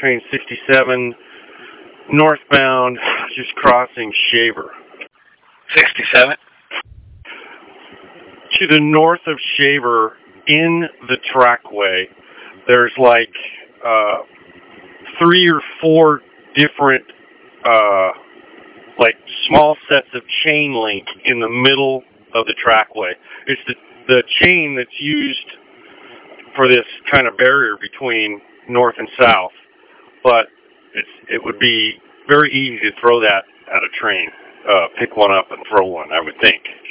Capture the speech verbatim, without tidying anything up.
train sixty-seven, northbound, just crossing Shaver. sixty-seven? To the north of Shaver, in the trackway, there's like uh, three or four different uh, like small sets of chain link in the middle of the trackway. It's the, the chain that's used for this kind of barrier between north and south, but it's, it would be very easy to throw that at a train. Uh, pick one up and throw one, I would think.